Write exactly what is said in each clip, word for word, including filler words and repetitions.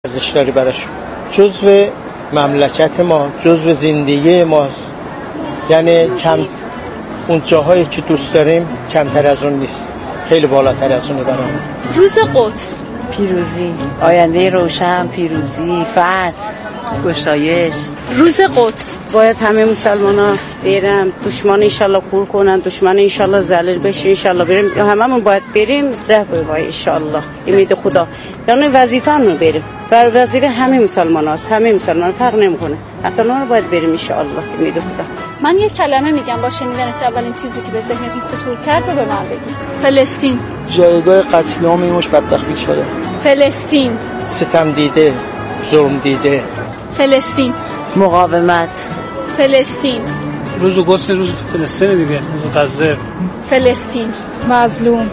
ارزش داری براش، جزو مملکت ما، جزو زندگی ماست. یعنی کم اون جاهایی که دوست داریم کمتر از اون نیست، خیلی بالاتر از اونه برام. روز قدس، پیروزی، آینده روشن، پیروزی، فتح، گشایش. روز قدس باید همه مسلمان‌ها برن، دشمن انشالله کور کنن، دشمن انشالله ذلیل بشه، انشالله بریم، هممون باید بریم ده بای انشالله، امید خدا. یعنی وظیفه‌مون بریم، بر وظیفه همه مسلمان‌هاست، همه مسلمان فرق نمی‌کنه، مسلمان باید بریم انشالله، امید خدا. من یه کلمه میگم با شنیدنش اولین چیزی که به ذهنتون خطور کرد رو به من بگید. فلسطین، جایگاه قتل عام این مش بدبختی شده. فلسطین، ستم دیده، ظلم دیده. فلسطین، مقاومت. فلسطین، روز قدس، روز فلسطین دیگه، روز غزه. فلسطین، مظلوم.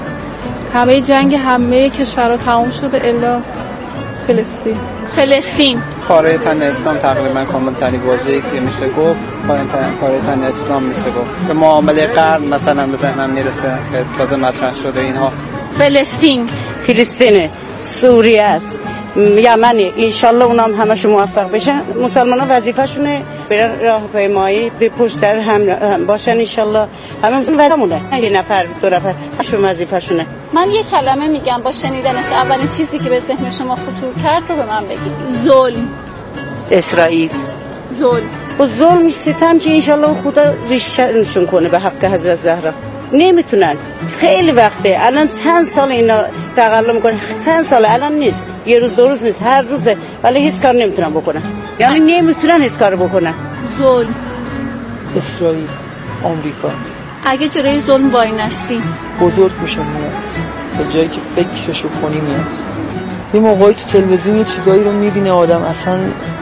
همه جنگ همه کشورها تمام شده الا فلسطین. فلسطین، کار تن اسلام تقریبا کامل ترین واژه‌ای که میشه گفت کار تن اسلام میشه گفت. به معامله قرن مثلا به ذهنم میرسه که تازه مطرح شده اینها. فلسطین، فلسطین، سوریه است، یمنه، انشالله اونام همشون موفق بشن. مسلمان ها وظیفه‌شونه برن راهپیمایی به پشت سر هم باشن انشالله. هممون وظیفه‌مونه، یه نفر دو نفر همشون وظیفه‌شونه. من یه کلمه میگم با شنیدنش اولین چیزی که به ذهن شما خطور کرد رو به من بگید. ظلم. اسرائیل. ظلم. و ظلم ستم که انشالله خدا ریشه‌شون کنه به حق حضرت زهرا. نمیتونن، خیلی وقته، الان چند سال اینا تقلب میکنن، چند سال الان نیست، یه روز دو روز نیست، هر روزه، ولی هیچ کار نمیتونن بکنن، یعنی نمیتونن هیچ کار بکنن. ظلم. اسرائیل، آمریکا. اگه جلوی ظلم وای نستی بزرگ میشه میاد تا جایی که فکرشو کنی میاد. یه موقعی تو تلویزیون یه چیزایی رو میبینه آدم اصلا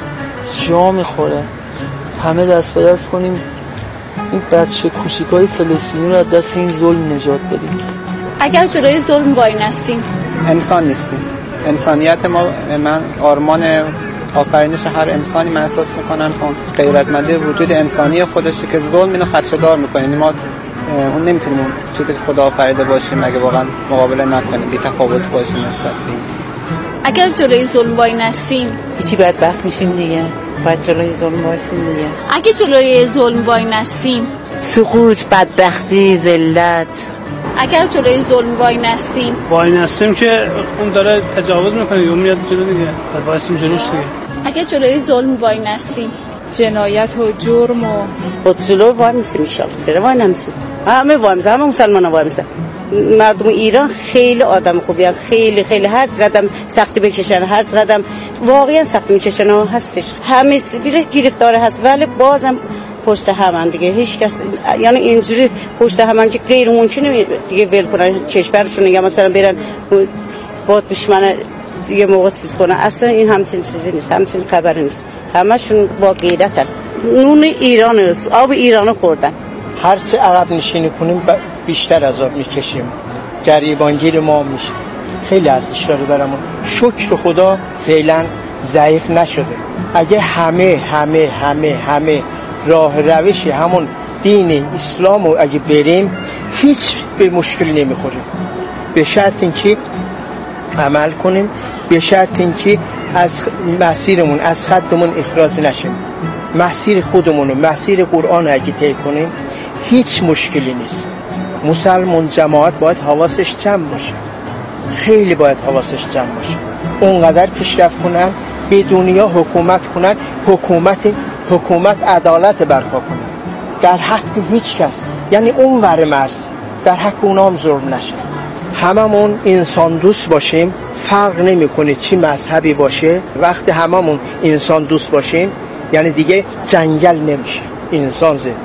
جا میخوره. همه دست به دست کنیم این بچه کوچیکای فلسطینی رو از دست این ظلم نجات بدیم. اگر جلوی ظلم وای نستیم انسان نیستیم. انسانیت ما، من آرمان آفرینش هر انسانی من احساس میکنم اون غیرتمندی وجود انسانی خودشه که ظلم اینو خدشه‌دار میکنه. یعنی ما اون نمیتونیم اون چیزی که خدا آفریده باشیم اگه واقعا مقابله نکنیم، بی تفاوت باشیم نسبت به این. اگر جلوی ظلم وای نستیم هیچی بدبخت میشیم دیگه، باید جلوی ظلم وایسیم دیگه. اگه جلوی ظلم وای نستیم سقوط، بدبختی، ذلت. اگر جلوی ظلم وای نستیم وای نستیم که اون داره تجاوز میکنه یا میاد جلو دیگه، بعد وایسیم جلوش دیگه. اگه جلوی ظلم وای نستیم جنایت و جرم و خود جلو وای میسیم انشالله، چرا وای نمیسیم؟ همه وای میسیم، همه مسلمان ها وای میسیم. مردم ایران خیلی آدم خوبی هستند، خیلی خیلی هر قدم سختی بکشن، هر قدم واقعا سخت میکشن ها هستش، همه بیره گرفتار هست، ولی بازم پشت هم دیگه هیچ کس، یعنی اینجوری پشت هم که غیر ممکنه دیگه ول کنن کشورشون، یا مثلا برن با دشمن یه موقع چیز کنن. اصلا این همچین چیزی نیست، همچین خبری نیست، همشون با غیرتن. نون ایران است، آب ایرانو خوردن. هرچه عقب نشینی کنیم بیشتر عذاب میکشیم، گریبانگیر ما میشه. خیلی ارزش داره برامون. شکر خدا فعلا ضعیف نشده. اگه همه همه همه همه راه روش همون دین اسلام رو اگه بریم هیچ به مشکلی نمیخوریم، به شرط اینکه عمل کنیم، به شرط اینکه از مسیرمون از خطمون اخراج نشیم، مسیر خودمون و مسیر قرآن اگه طی کنیم هیچ مشکلی نیست. مسلمان جماعت باید حواسش جمع باشه، خیلی باید حواسش جمع باشه، اونقدر پیشرفت کنن به دنیا حکومت کنن، حکومت حکومت عدالت برپا کنن در حق هیچ کس، یعنی اون ور مرز در حق اونام ظلم نشه. هممون انسان دوست باشیم، فرق نمیکنه چی مذهبی باشه. وقتی هممون انسان دوست باشیم یعنی دیگه جنگل نمیشه، انسان زندگی.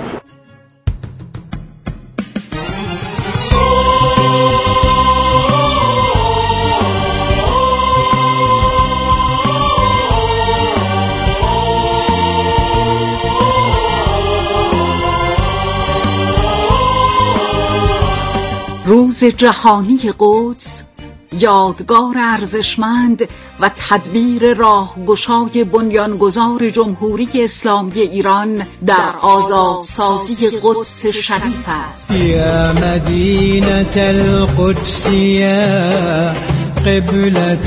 روز جهانی قدس یادگار ارزشمند و تدبیر راهگشای بنیانگذار جمهوری اسلامی ایران در آزادسازی قدس شریف است. یا مدینه القدس یا قبلة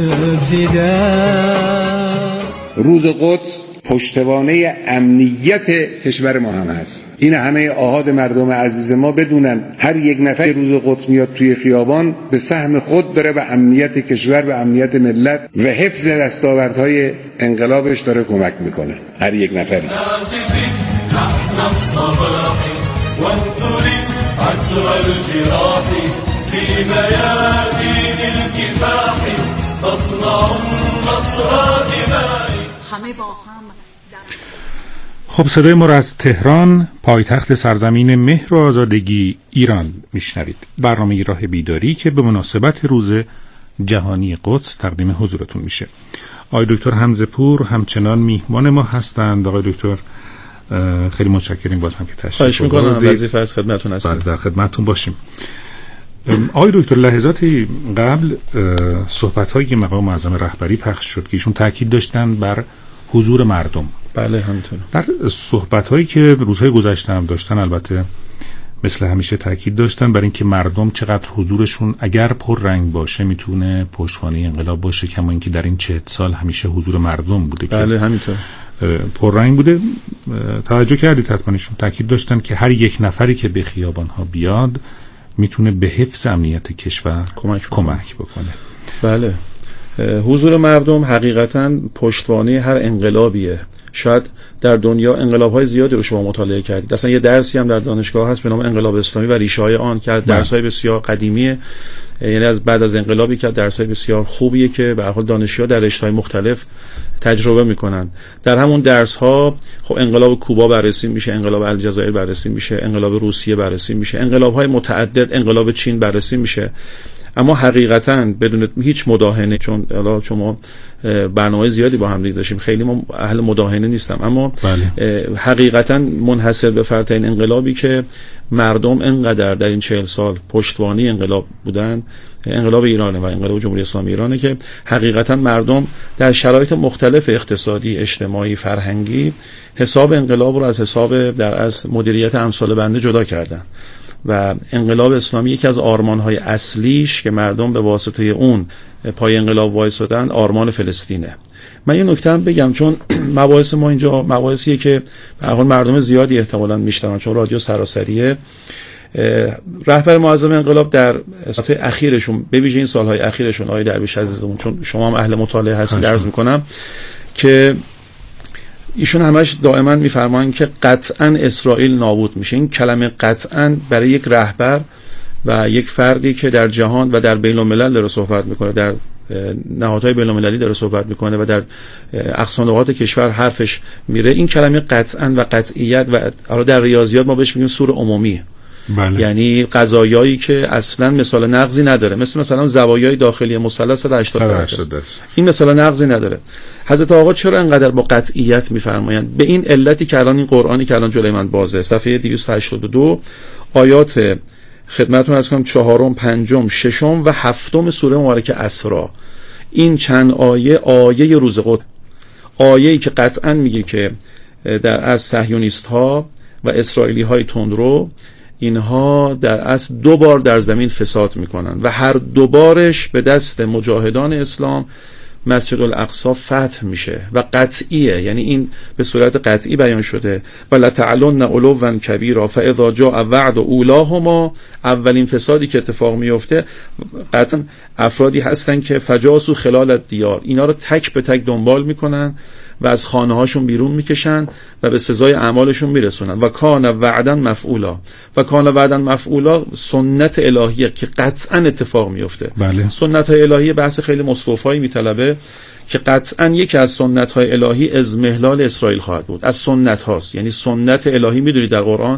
الفداء. روز قدس پشتوانه امنیت کشور ما هم هست. این همه آحاد مردم عزیز ما بدونن هر یک نفر روز قدس میاد توی خیابان به سهم خود داره به امنیت کشور، به امنیت ملت و حفظ دستاوردهای انقلابش داره کمک میکنه. هر یک نفری. خب صدای ما را از تهران، پایتخت سرزمین مهر و آزادگی ایران میشنوید. برنامه راه بیداری که به مناسبت روز جهانی قدس تقدیم حضورتون میشه. آقای دکتر حمزه پور همچنان میهمان ما هستند. آقای دکتر خیلی متشکریم باز هم که تشریف آوردید. خواهش میکنم، وظیفه از خدمتتون هستم. بله در خدمتتون باشیم. آقای دکتر لحظاتی قبل صحبت‌های مقام معظم رهبری پخش شد که ایشون تاکید داشتن بر حضور مردم. بله همینطور. در صحبت‌هایی که روزهای گذشته هم داشتن البته مثل همیشه تاکید داشتن بر اینکه مردم چقدر حضورشون اگر پررنگ باشه میتونه پشتوانه انقلاب باشه، کما اینکه در این چهل سال همیشه حضور مردم بوده. بله همینطور. پررنگ بوده. توجه کردید حتما ایشون تاکید داشتن که هر یک نفری که به خیابان‌ها بیاد میتونه به حفظ امنیت کشور کمک بکنه. کمک بکنه. بله. حضور مردم حقیقتاً پشتوانه هر انقلابیه. شاید در دنیا انقلاب‌های زیادی رو شما مطالعه کردید. اصلا یه درسی هم در دانشگاه هست به نام انقلاب اسلامی و ریشه‌های آن که درس‌های بسیار قدیمیه، یعنی از بعد از انقلابی که درس‌های بسیار خوبیه که به هر حال دانشجوها در رشته‌های مختلف تجربه میکنن. در همون درس ها خب انقلاب کوبا بررسی میشه، انقلاب الجزایر بررسی میشه، انقلاب روسیه بررسی میشه، انقلاب های متعدد، انقلاب چین بررسی میشه. اما حقیقتاً بدون هیچ مداهنه، چون حالا شما برنامه زیادی با هم داشتیم، خیلی ما اهل مداهنه نیستم، اما بله. حقیقتاً منحصر به فرد این انقلابی که مردم انقدر در این چهل سال پشتوانه انقلاب بودن، انقلاب ایرانه و انقلاب جمهوری اسلامی ایرانه که حقیقتا مردم در شرایط مختلف اقتصادی، اجتماعی، فرهنگی حساب انقلاب رو از حساب در از مدیریت امثال بنده جدا کردن و انقلاب اسلامی یکی از آرمان‌های اصلیش که مردم به واسطه اون پای انقلاب وایسادن آرمان فلسطینه. من یه نکته هم بگم، چون مباحث ما اینجا مباحثیه که به هر حال مردم زیادی احتمالاً میشنون چون رادیو سراسریه. رهبر معظم انقلاب در سالهای اخیرشون، به ویژه این سالهای اخیرشون، آقای درویش عزیزمون، چون شما هم اهل مطالعه هستید، عرض میکنم که ایشون همش دائما میفرمایند که قطعا اسرائیل نابود میشه. این کلمه قطعا برای یک رهبر و یک فردی که در جهان و در بین الملل داره صحبت میکنه، در نهادهای بین المللی داره صحبت میکنه و در اقصا نقاط کشور حرفش میره، این کلمه قطعا و قطعیت و حالا در ریاضیات ما بهش میگیم سور عمومی. بله. یعنی قضایایی که اصلا مثال نقضی نداره، مثل مثلا زوایای داخلی مثلث صد و هشتاد درجه، این مثال نقضی نداره. حضرت آقا چرا انقدر با قطعیت میفرمایند؟ به این علتی که الان این قرآنی که الان جلوی من بازه، صفحه دویست و هشتاد و دو، آیات خدمتتون عرض کنم چهارم، پنجم، ششم و هفتم سوره مبارکه اسراء، این چند آیه آیه روز قدس، آیه‌ای که قطعا میگه که در از صهیونیست ها و اسرائیلی های تندرو اینها در اصل دو بار در زمین فساد میکنن و هر دو بارش به دست مجاهدان اسلام مسجد الاقصی فتح میشه و قطعیه، یعنی این به صورت قطعی بیان شده و لتعلن علوا کبیرا فاذا جاء وعد اولاهما، اولین فسادی که اتفاق میفته قطعا افرادی هستن که فجاسو خلال الدیار، اینا رو تک به تک دنبال میکنن و از خانه هاشون بیرون میکشن و به سزای اعمالشون میرسونن. و کان وعدا مفعولا، و کان وعدا مفعولا سنت الهیه که قطعا اتفاق میفته. بله. سنت های الهی بحث خیلی مصطفایی میطلبه که قطعا یکی از سنت های الهی اذمهلال اسرائیل خواهد بود، از سنت هاست. یعنی سنت الهی میدونید در قرآن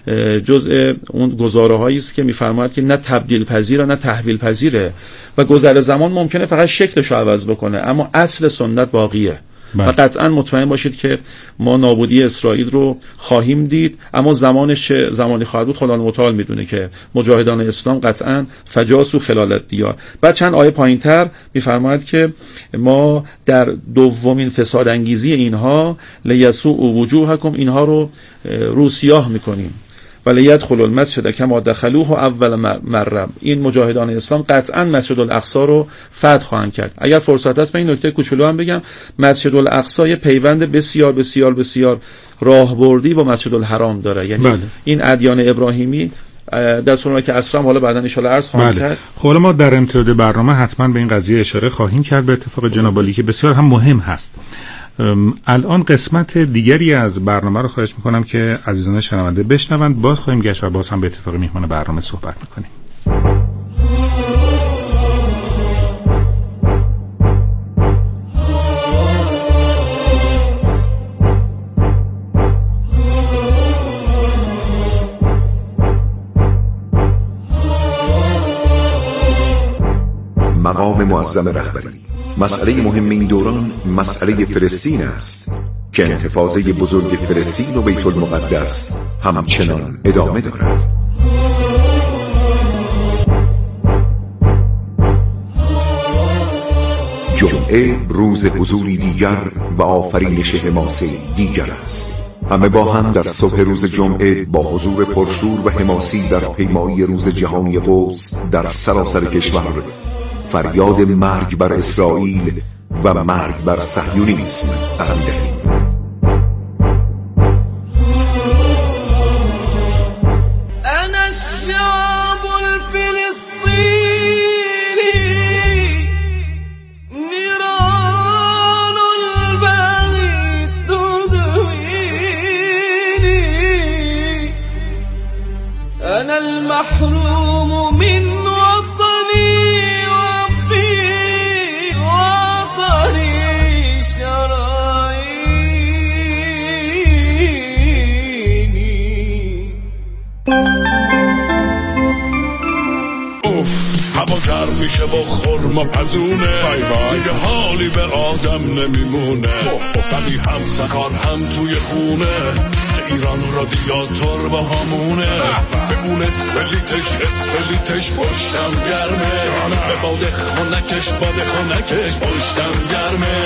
جزء اون گزاره هایی است که میفرماید که نه تبدیل پذیره نه تحویل پذیره و گذر زمان ممکنه فقط شکلش رو عوض بکنه، اما اصل سنت باقیه. و قطعا مطمئن باشید که ما نابودی اسرائیل رو خواهیم دید، اما زمانش چه زمانی خواهد بود خدا متعال میدونه که مجاهدان اسلام قطعا فجاسو خلال الدیار. بعد چند آیه پایینتر میفرماید که ما در دومین فساد انگیزی اینها لیسوء وجوهکم، اینها رو روسیاه میکنیم ولی یدخل المسجد کما دخلوه اول مره. این مجاهدان اسلام قطعا مسجد الاقصی رو فتح خواهند کرد. اگر فرصت هست من این نکته کوچولو هم بگم، مسجد الاقصی پیوند بسیار بسیار بسیار راهبردی با مسجد الحرام داره. یعنی بله. این ادیان ابراهیمی در صورتی که اصلا حالا بعداً ان شاءالله عرض خواهم کرد. خب ما در امتداد برنامه حتما به این قضیه اشاره خواهیم کرد به اتفاق جناب عالی که بسیار هم مهم هست. الان قسمت دیگری از برنامه رو خواهش میکنم که عزیزان شنونده بشنوند، باز خواهیم گشت و باز هم به اتفاق میهمان برنامه صحبت میکنیم. مقام معظم رهبری. مسئله مهم این دوران مسئله فلسطین است که انتفاضه بزرگ فلسطین و بیت المقدس همچنان ادامه دارد. جمعه روز حضوری دیگر و آفرینش حماسه دیگر است. همه با هم در صبح روز جمعه با حضور پرشور و حماسی در پیمایی روز جهانی قدس در سراسر کشور فریاد مرگ بر اسرائیل و مرگ بر صهیونیسم برمی‌دهیم. میشه با خورما پزونه دیگه حالی به آدم نمیمونه ولی هم سکار هم توی خونه ایران رادیاتور با همونه به اون اسپلیتش اسپلیتش پشتم گرمه به باده خونکش باده خونکش پشتم گرمه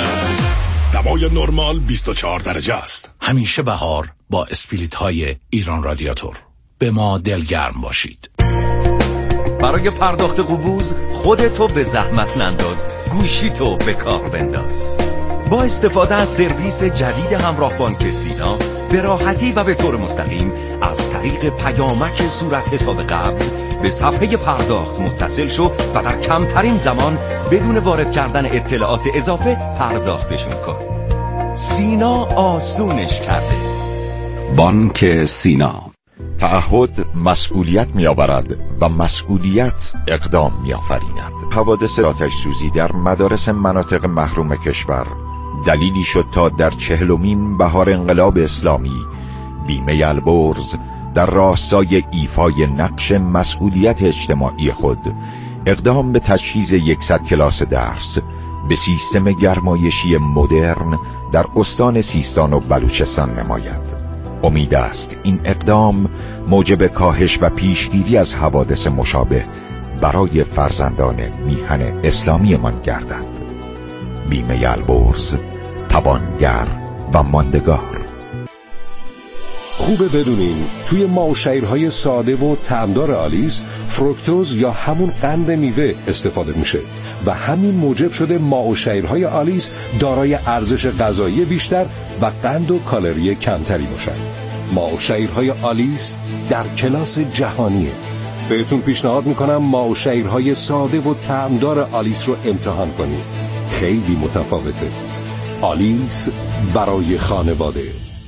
دمای نرمال بیست و چهار درجه است. همیشه بهار با اسپلیت های ایران رادیاتور. به ما دلگرم باشید. برای پرداخت قبوز خودتو به زحمت ننداز، گوشیتو به کار بنداز. با استفاده از سرویس جدید همراه بانک سینا به راحتی و به طور مستقیم از طریق پیامک صورت حساب قبض به صفحه پرداخت متصل شو و در کمترین زمان بدون وارد کردن اطلاعات اضافه پرداختشون کن. سینا آسونش کرده. بانک سینا. تعهد مسئولیت می آورد و مسئولیت اقدام می آفریند. حوادث آتش سوزی در مدارس مناطق محروم کشور دلیلی شد تا در چهلمین بهار انقلاب اسلامی بیمه البرز در راستای ایفای نقش مسئولیت اجتماعی خود اقدام به تجهیز یکصد کلاس درس به سیستم گرمایشی مدرن در استان سیستان و بلوچستان نماید. امید است این اقدام موجب کاهش و پیشگیری از حوادث مشابه برای فرزندان میهن اسلامی من گردد. بیمه البرز، توانگر و ماندگار. خوبه بدونین توی ماوشیرهای ساده و طعمدار آلیس فروکتوز یا همون قند میوه استفاده میشه و همین موجب شده ماوشیرهای آلیس دارای ارزش غذایی بیشتر و قند و کالری کمتری باشن. ماوشیرهای آلیس در کلاس جهانیه. بهتون پیشنهاد میکنم ماوشیرهای ساده و طعمدار آلیس رو امتحان کنید. خیلی متفاوته. آلیس برای خانواده.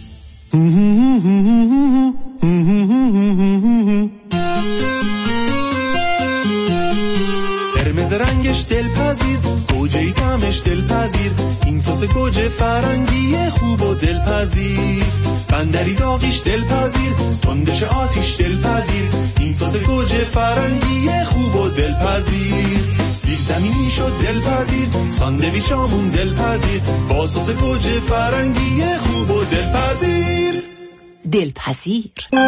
قرمز رنگش دلپذیر، گوجه طعمش دلپذیر، این سس گوجه فرنگی خوب و دلپذیر، بندری داغیش دلپذیر، تندش آتیش دلپذیر، این سس گوجه فرنگی خوب و دلپذیر، زیر زمینی شد دلپذیر، ساندویچامون دلپذیر، با سس گوجه فرنگی خوب و دلپذیر. دلپذیر.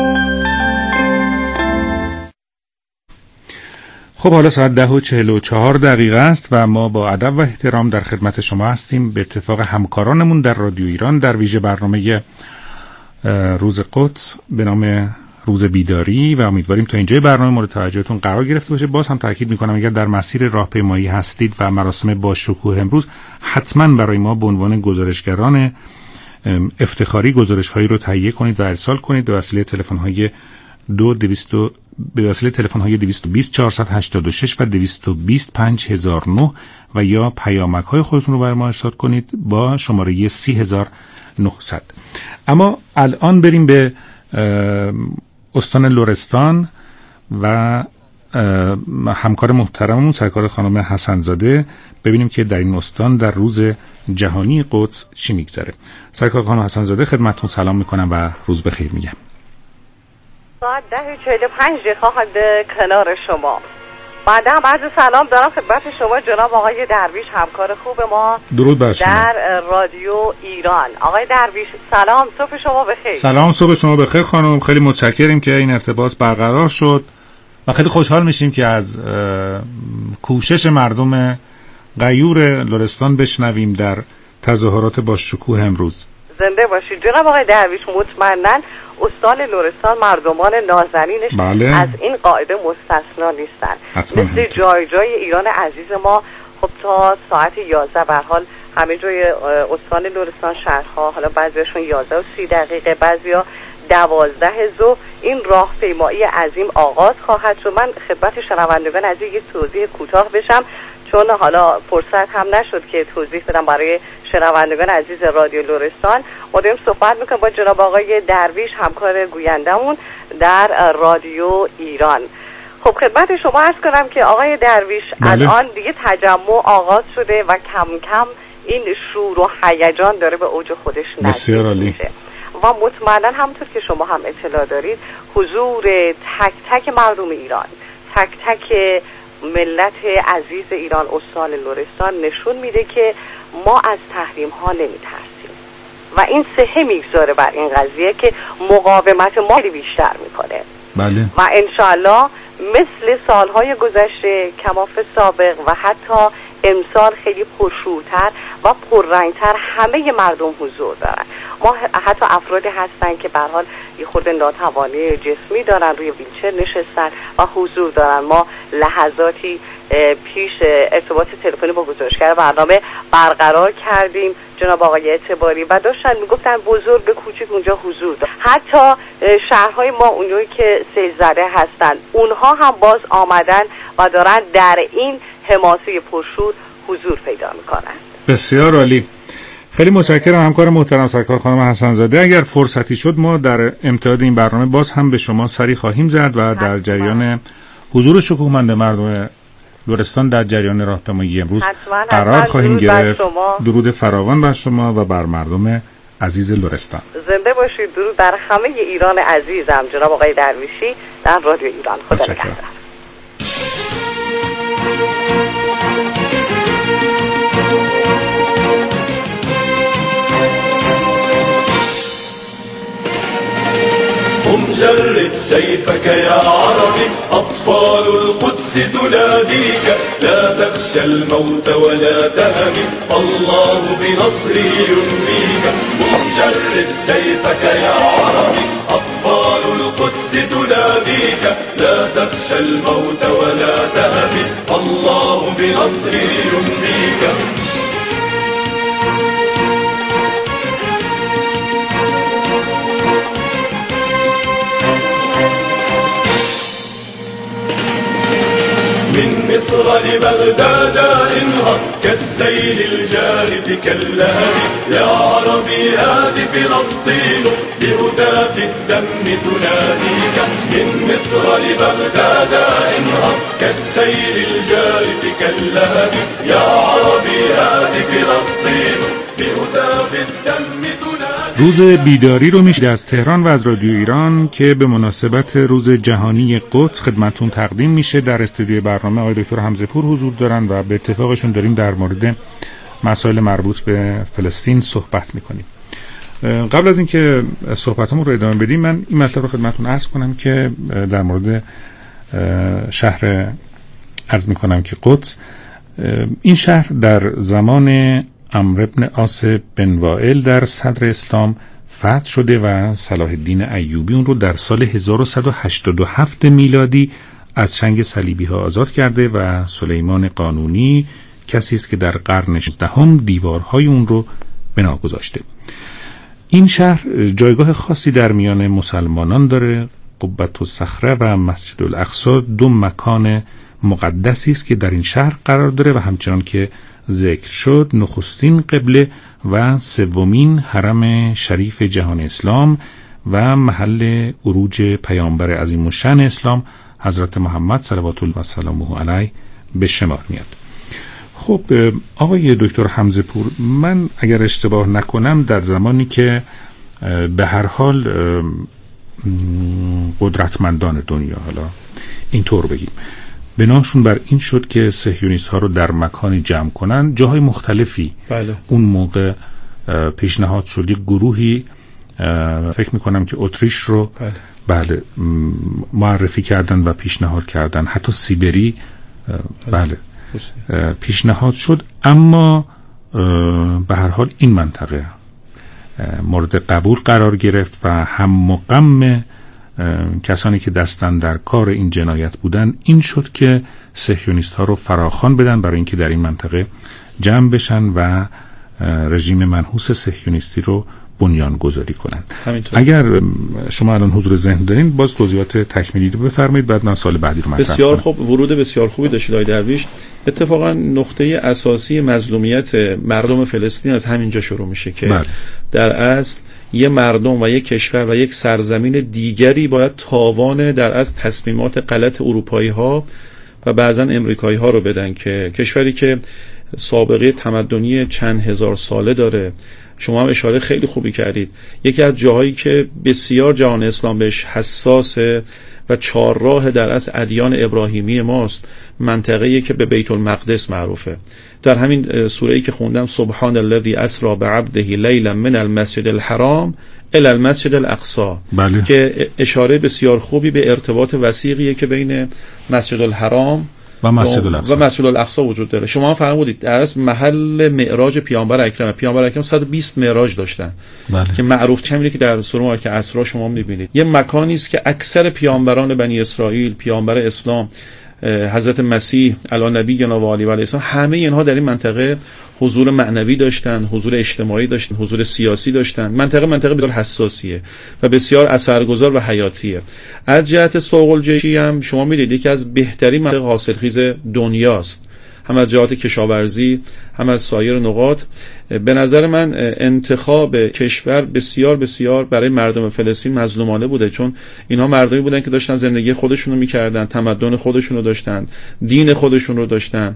خب حالا ساعت ده و چهل و چهار دقیقه است و ما با ادب و احترام در خدمت شما هستیم. به اتفاق همکارانمون در رادیو ایران در ویژه برنامه روز قدس به نام روز بیداری و امیدواریم تا اینجای برنامه مورد توجهتون قرار گرفته باشه. باز هم تاکید میکنم اگر در مسیر راهپیمایی هستید و مراسم با شکوه امروز، حتما برای ما به عنوان گزارشگران افتخاری گزارش هایی رو تهیه کنید و ارسال کنید به وسیله تلفن های دو دویست به وسیله تلفن های دویست و بیست چهارصد و هشتاد و شش و دویست و بیست پنج هزار و نه و یا پیامک های خودتون رو برای ما ارسال کنید با شماره سی هزار و نهصد. اما الان بریم به استان لرستان و همکار محترممون سرکار خانم حسن‌زاده ببینیم که در این استان در روز جهانی قدس چی میگذره. سرکار خانم حسن‌زاده خدمتتون سلام میکنم و روز بخیر میگم. ساعت ده و چهل و پنج دقیقه کنار شما. بعد هم عرض سلام دارم خدمت شما جناب آقای درویش همکار خوب ما درود بر شما در رادیو ایران. آقای درویش سلام، صبح شما بخیر. سلام، صبح شما بخیر خانم. خیلی متشکریم که این ارتباط برقرار شد و خیلی خوشحال میشیم که از کوشش مردم غیور لرستان بشنویم در تظاهرات با شکوه امروز. زنده باشید جناب آقای درویش. مطمئناً استان لرستان مردمان نازنینش بله. از این قاعده مستثنا نیستن. مثل جای جای ایران عزیز ما خب تا ساعت یازده به هر حال همه جای استان لرستان شهرها، حالا بعضیشون یازده و سی دقیقه بعضیا دوازده ظهر این راهپیمایی عظیم آغاز خواهد شد. من خدمت شنوندگان عزیز یک توضیح کوتاه بشم چون حالا فرصت هم نشد که توضیح بدم برای شنوندگان عزیز رادیو لرستان. ما داریم صحبت میکنیم با جناب آقای درویش همکار گویندمون در رادیو ایران. خب خدمت شما عرض کنم که آقای درویش بله. الان دیگه تجمع آغاز شده و کم کم این شور و هیجان داره به اوج خودش نزدیک میشه و مطمئنا همونطور که شما هم اطلاع دارید حضور تک تک مردم ایران، تک تک ملت عزیز ایران استان لرستان نشون میده که ما از تحریم ها نمیترسیم و این صحه میگذاره بر این قضیه که مقاومت ما بیشتر میکنه بله. و انشاءالله مثل سالهای گذشته کماف سابق و حتی امسال خیلی پرشورتر و پررنگتر همه مردم حضور دارن. ما حتی افرادی هستن که به هر حال یه خورده ناتوانی جسمی دارن، روی ویلچر نشستن و حضور دارن. ما لحظاتی پیش ارتباط تلفنی با گزارشگر برنامه برقرار کردیم جناب آقای اعتباری و داشتن میگفتن بزرگ به کوچک اونجا حضور دارن. حتی شهرهای ما اونجایی که سیل زده هستن اونها هم باز آمدن و دارن در این حماسه پرشور حضور پیدا میکنن. بسیار عالی. خیلی متشکرم همکار محترم سرکار خانم حسن‌زاده. اگر فرصتی شد ما در امتداد این برنامه باز هم به شما سری خواهیم زد و در جریان حضور شکوهمند مردم لرستان در جریان راهپیمایی امروز قرار خواهیم گرفت. درود فراوان بر شما و بر مردم عزیز لرستان. زنده باشید. درود بر همه ایران عزیزم جناب آقای درویشی در رادیو ایران. خدا نگهدار. قم جرد سيفك يا عربي أطفال القدس تناديك لا تخشى الموت ولا تهب الله بنصره ينميك قم جرد سيفك يا عربي أطفال القدس تناديك لا تخشى الموت ولا تهب الله بنصره ينميك من مصر لبغداد انهض كالسيل الجارف كاللهب يا عربي هذه فلسطين بهتاف الدم تناديك من مصر لبغداد انهض كالسيل الجارف كاللهب يا عربي هذه فلسطين بهتاف الدم تناديك. روز بیداری رو میشه از تهران و از رادیو ایران که به مناسبت روز جهانی قدس خدمتون تقدیم میشه. در استودیوی برنامه آقای دکتر حمزه پور حضور دارن و به اتفاقشون داریم در مورد مسائل مربوط به فلسطین صحبت میکنیم. قبل از اینکه صحبتمون رو ادامه بدیم من این مطلب رو خدمتون عرض کنم که در مورد شهر عرض میکنم که قدس، این شهر در زمان عمرو بن عاص بن وائل در صدر اسلام فتح شده و صلاح الدین ایوبی اون رو در سال هزار و صد و هشتاد و هفت میلادی از چنگ صلیبی ها آزاد کرده و سلیمان قانونی کسی است که در قرن شانزدهم دیوارهای اون رو بنا گذاشته. این شهر جایگاه خاصی در میان مسلمانان داره. قبة الصخره و مسجد الاقصی دو مکان مقدسی است که در این شهر قرار داره و همچنان که ذکر شد نخستین قبله و سومین حرم شریف جهان اسلام و محل عروج پیامبر عظیم الشأن اسلام حضرت محمد صلوات الله و سلامه علیه به شمار میاد. خب آقای دکتر حمزه پور، من اگر اشتباه نکنم در زمانی که به هر حال قدرتمندان دنیا، حالا اینطور بگیم، بناشون بر این شد که صهیونیست ها رو در مکانی جمع کنن، جاهای مختلفی بله. اون موقع پیشنهاد شد، یک گروهی فکر میکنم که اتریش رو بله, بله معرفی کردن و پیشنهاد کردن، حتی سیبری بله, بله پیشنهاد شد، اما به هر حال این منطقه مورد قبول قرار گرفت و هم و غم کسانی که دستن در کار این جنایت بودن این شد که صهیونیست ها رو فراخوان بدن برای اینکه در این منطقه جمع بشن و رژیم منحوس صهیونیستی رو بنیان گذاری کنن. همینطور. اگر شما الان حضور ذهن دارین باز توضیحات تکمیلی رو بفرمایید، بعد من سال بعدی رو مطرح کنم. بسیار خوب، ورود بسیار خوبی داشتید آقای درویش. اتفاقا نقطه اساسی مظلومیت مردم فلسطین از همینجا شروع میشه که بله. در اصل یه مردم و یک کشور و یک سرزمین دیگری باید تاوان در اصل تصمیمات غلط اروپایی ها و بعضا امریکایی ها رو بدن، که کشوری که سابقه تمدنی چند هزار ساله داره. شما هم اشاره خیلی خوبی کردید، یکی از جاهایی که بسیار جهان اسلام بهش حساسه و چهارراه در اصل ادیان ابراهیمی ماست، منطقه‌ای که به بیت المقدس معروفه. در همین سوره‌ای که خوندم سبحان الذی اسری بعبده لیلا من المسجد الحرام الی المسجد الاقصی، بله. که اشاره بسیار خوبی به ارتباط وثیقیه که بین مسجد الحرام و مسجد الاقصی و مسجد الاقصی وجود داره. شما هم فرمودید در اصل محل معراج پیامبر اکرم، پیامبر اکرم صد و بیست معراج داشتن، بله. که معروف چمیه که در سوره مبارکه اسرا شما می‌بینید. یه مکانی است که اکثر پیامبران بنی اسرائیل، پیامبر اسلام، حضرت مسیح علی نبینا و علیه و السلام، همه اینها در این منطقه حضور معنوی داشتن، حضور اجتماعی داشتن، حضور سیاسی داشتن. منطقه منطقه بسیار حساسیه و بسیار اثرگذار و حیاتیه. از جهت سوق الجیشی هم شما می‌دید یکی از بهترین مناطق حاصلخیز دنیاست، هم از جهات کشاورزی هم از سایر نقاط. به نظر من انتخاب کشور بسیار بسیار برای مردم فلسطین مظلومانه بوده، چون اینها مردمی بودن که داشتن زندگی خودشون رو میکردن، تمدن خودشون رو داشتن، دین خودشون رو داشتن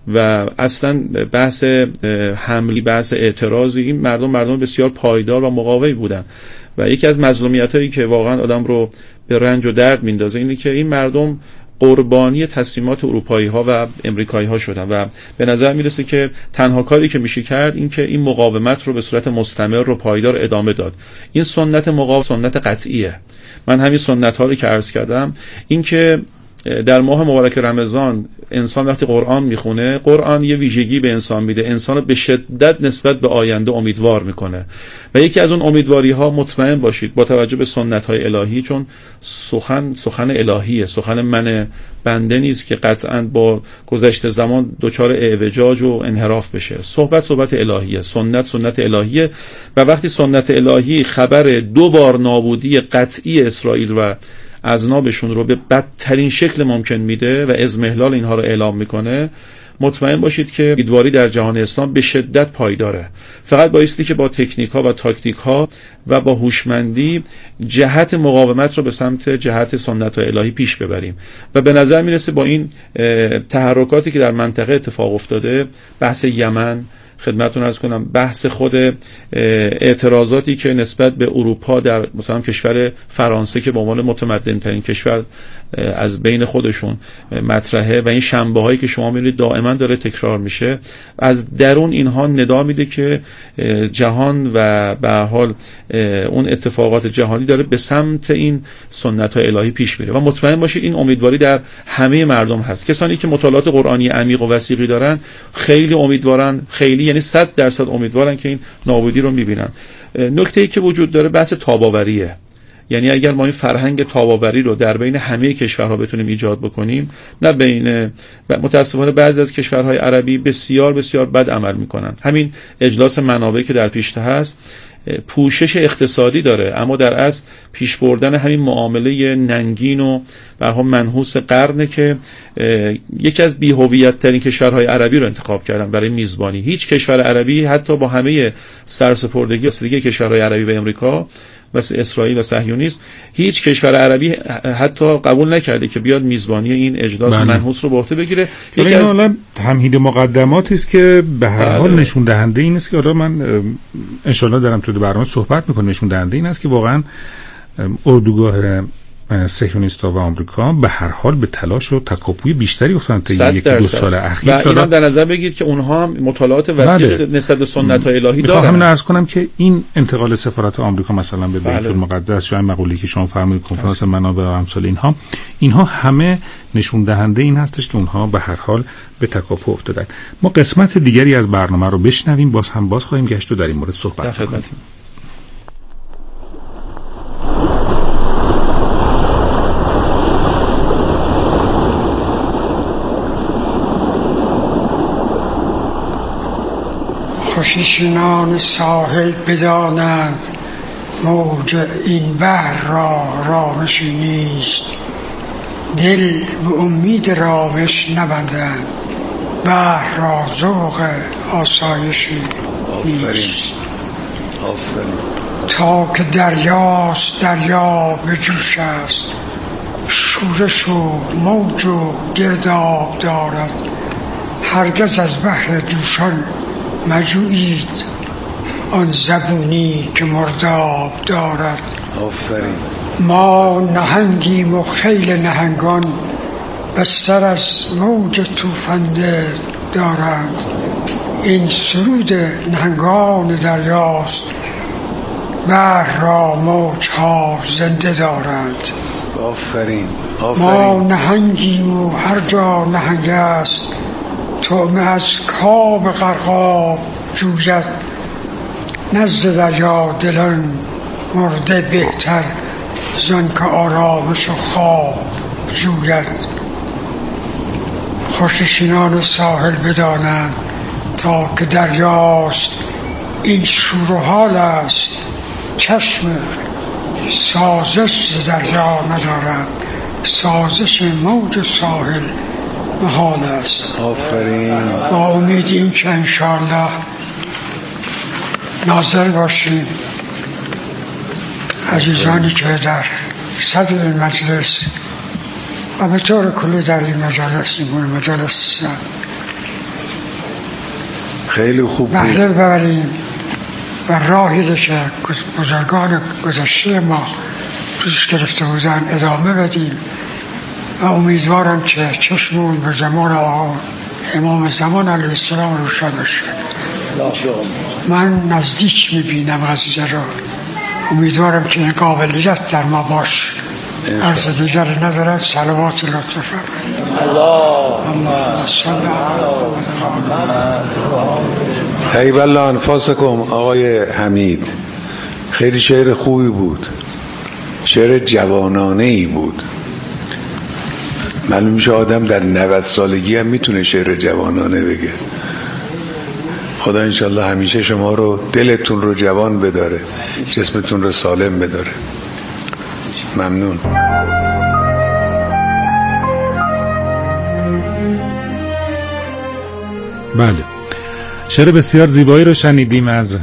و اصلا بحث حملی، بحث اعتراضی، این مردم مردم بسیار پایدار و مقاومی بودن. و یکی از مظلومیتایی که واقعا آدم رو به رنج و درد میندازه اینه که این مردم قربانی تصمیمات اروپایی ها و امریکایی ها شدن و به نظر میرسه که تنها کاری که میشه کرد این که این مقاومت رو به صورت مستمر و پایدار ادامه داد. این سنت مقاومت سنت قطعیه. من همین سنت ها رو که عرض کردم، این که در ماه مبارک رمضان انسان وقتی قرآن میخونه، قرآن یه ویژگی به انسان میده، انسان رو به شدت نسبت به آینده امیدوار میکنه و یکی از اون امیدواری ها مطمئن باشید با توجه به سنت های الهی، چون سخن سخن الهیه، سخن من بنده نیست که قطعاً با گذشت زمان دچار اعوجاج و انحراف بشه. صحبت صحبت الهیه، سنت سنت الهیه و وقتی سنت الهی خبر دو بار نابودی قطعی اسرائیل و اذنابشون رو به بدترین شکل ممکن میده و اضمحلال اینها رو اعلام میکنه، مطمئن باشید که امیدواری در جهان اسلام به شدت پایداره. فقط بایستی که با تکنیک ها و تاکتیک ها و با هوشمندی جهت مقاومت رو به سمت جهت سنت و الهی پیش ببریم و به نظر میرسه با این تحرکاتی که در منطقه اتفاق افتاده، بحث یمن خدمتتون عرض کنم، بحث خود اعتراضاتی که نسبت به اروپا در مثلا کشور فرانسه که به عنوان متمدن ترین کشور از بین خودشون مطرحه و این شنبه هایی که شما می‌بینید دائما داره تکرار میشه، از درون اینها ندا میده که جهان و به هر حال اون اتفاقات جهانی داره به سمت این سنت های الهی پیش میره و مطمئن باشید این امیدواری در همه مردم هست. کسانی که مطالعات قرآنی عمیق و وسیقی دارن خیلی امیدوارن، خیلی یعنی صد درصد امیدوارن که این نابودی رو میبینن. نکته‌ای که وجود داره بحث تاباوریه. یعنی اگر ما این فرهنگ تاباوری رو در بین همه کشورها بتونیم ایجاد بکنیم، نه بین متاسفانه بعضی از کشورهای عربی بسیار بسیار بد عمل میکنن. همین اجلاس منابع که در پیش هست پوشش اقتصادی داره، اما در اصل پیش بردن همین معامله ننگین و به هر حال منحوس قرنه که یکی از بی‌هویت ترین کشورهای عربی رو انتخاب کردن برای میزبانی. هیچ کشور عربی حتی با همه سرسپردگی دیگه کشورهای عربی به امریکا مثل اسرائیل و صهیونیسم، هیچ کشور عربی حتی قبول نکرده که بیاد میزبانی این اجلاس بله. منحوس رو به عهده بگیره. یکی از حالا تمهید مقدماتی است که به هر حال بله. نشون دهنده این است که حالا من ان شاءالله دارم تو برنامه صحبت می‌کنم، نشون دهنده این است که واقعا اردوگاه صهیونیست‌ها و آمریکا به هر حال به تلاش و تکاپوی بیشتری افتادن تا یک دو سال اخیر. و اینا در نظر بگیرید که اونها هم مطالعات وسیع بله. نسبت به سنت‌های الهی دارن. می‌خوام همین عرض کنم که این انتقال سفارت آمریکا مثلا به بیت المقدس، شاید مقوله‌ای که شما فرمودید کنفرانس منابع و امثال اینها، اینها همه نشون دهنده این هستش که اونها به هر حال به تکاپو افتادن. ما قسمت دیگری از برنامه رو بشنویم، باز هم باز خواهیم گشت و در این مورد صحبت کنیم. خوشیشنان ساحل بدانند موج این بحر را رامشی نیست، دل به امید رامش نبندند بحر را ذوق آسایشی نیست. تا که دریاست دریا به جوش است، شورش و موج و گرداب دارد، هرگز از بحر جوشان مجویید آن زبونی که مرداب دارد. آفرین. ما نهنگیم و خیل نهنگان بستر از موج توفنده دارند، این سرود نهنگان دریاست، بحر را موجها زنده دارند. آفرین. آفرین. ما نهنگیم و هر جا نهنگ است، طعمه از کام غرقاب جوید، نزد دریا دلان مرده بهتر زن که آرامش و خواب جوید. خوششینان ساحل بدانند تا که دریاست این شور و حال است، چشم سازش دریا ندارند، سازش موج ساحل محال است. آفرین. با امید این که انشاءالله ناظر باشیم عزیزانی که در صدر این مجلس و به طور کلی در این مجلس این مجلس خیلی خوب بهره ببریم و راهی که بزرگان گذشته ما پیش گرفته بودن ادامه بدیم و امیدوارم که چشمون به زمان آقا امام زمان علیه السلام روشن بشه. من نزدیک میبینم قضیه را، امیدوارم که این قابلیت در ما باش. عرض دیگر ندارد. صلوات لطفا فرمایید. اللهم صل علی محمد. طیب الله انفاسکم. آقای حمید خیلی شعر خوبی بود، شعر جوانانه ای بود. معلوم میشه آدم در نود سالگی هم میتونه شعر جوانانه بگه. خدا انشالله همیشه شما رو، دلتون رو جوان بداره، جسمتون رو سالم بداره. ممنون. بله، شعر بسیار زیبایی رو شنیدیم از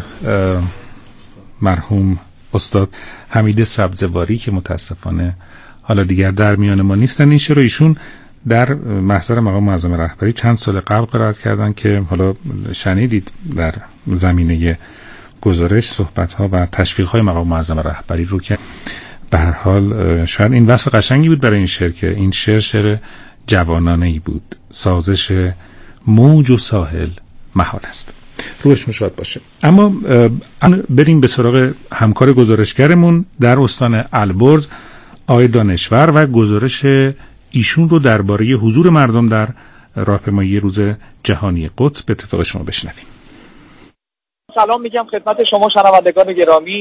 مرحوم استاد حمید سبزواری که متاسفانه حالا دیگر در میان ما نیستن. این شعر ایشون در محضر مقام معظم رهبری چند سال قبل قرائت کردن که حالا شنیدید در زمینه گزارش صحبت‌ها و تشویق‌های مقام معظم رهبری رو که به هر حال شاید این وصف قشنگی بود برای این شعر که این شعر شعر جوانانه‌ای بود، سازش موج و ساحل محال است. روشون شاد باشه. اما بریم به سراغ همکار گزارشگرمون در استان البرز آقای دانشور و گزارش ایشون رو درباره حضور مردم در راهپیمایی روز جهانی قدس به اتفاق شما بشنویم. سلام میگم خدمت شما شنوندگان گرامی.